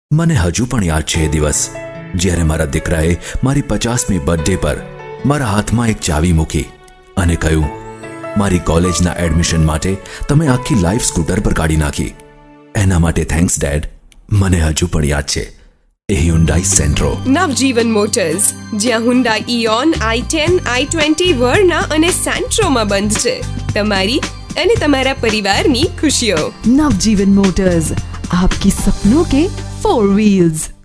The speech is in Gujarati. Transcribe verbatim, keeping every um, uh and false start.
મને હજુ પણ યાદ છે એ દિવસ જ્યારે મારા દીકરાએ મારી પચાસમી બર્થડે પર મારા હાથમાં એક ચાવી મૂકી અને કહ્યું, મારી કોલેજના એડમિશન માટે તમે આખી લાઈફ સ્કૂટર પર કાઢી નાખી. એના માટે થેન્ક્સ ડેડ. મને હજુ પણ યાદ છે એ હ્યુન્ડાઈ સેન્ટ્રો. નવજીવન મોટર્સ, જ્યાં Hyundai Eon, i ten, i twenty, Verna અને સેન્ટ્રોમાં બંધ છે. તમારી અને તમારા પરિવારની ખુશીઓ. नवजीवन मोटर्स, आपकी सपनों के फोर व्हील्स.